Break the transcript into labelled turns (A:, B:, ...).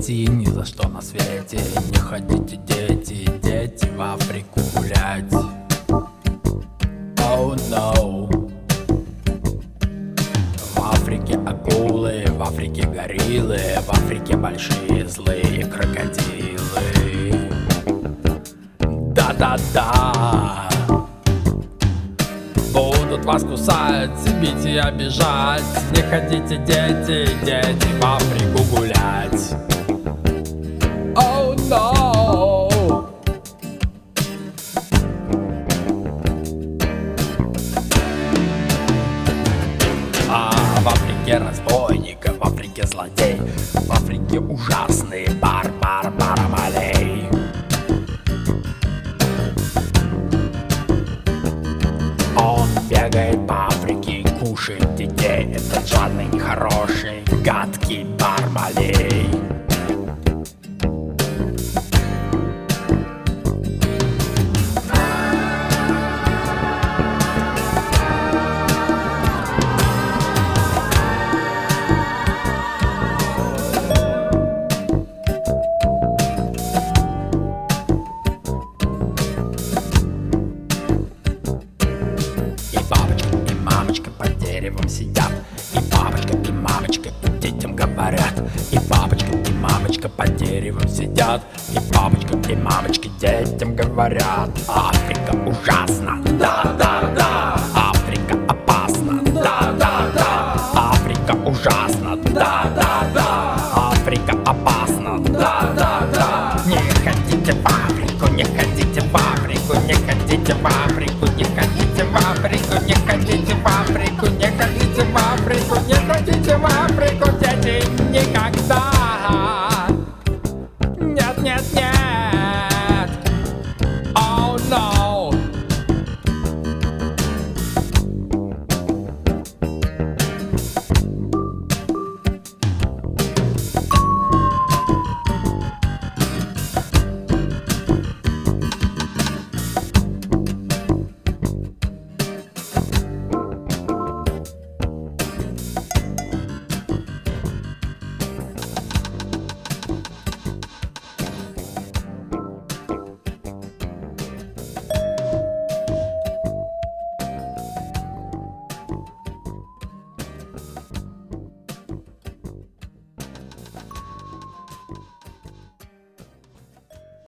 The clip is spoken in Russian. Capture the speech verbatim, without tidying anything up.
A: дети, ни за что на свете не ходите, дети, дети, в Африку гулять. Oh no. В Африке акулы, в Африке гориллы, в Африке большие злые крокодилы. Да-да-да. Будут вас кусать, бить и обижать. Не ходите, дети, дети, в Африку гулять. Oh no. А в Африке разбойник, в Африке злодей, в Африке ужасный барбар Барамалей. Он бегает по Африке, кушает детей. Этот жадный, нехороший, гадкий Бармалей. Бабочка и мамочка под деревом сидят, и папочка и мамочка и детям говорят. И папочка и мамочка под деревом сидят, и папочка и мамочка детям говорят. Африка ужасна, да-да-да. Африка опасна, да-да-да. Африка ужасна, да-да-да. Африка опасна, да-да-да. Не ходите в Африку, не ходите в Африку, не ходите в Африку, не ходите в Африку, не ходите в Африку, не ходите в Африку, не ходите в Африку, дети, никогда.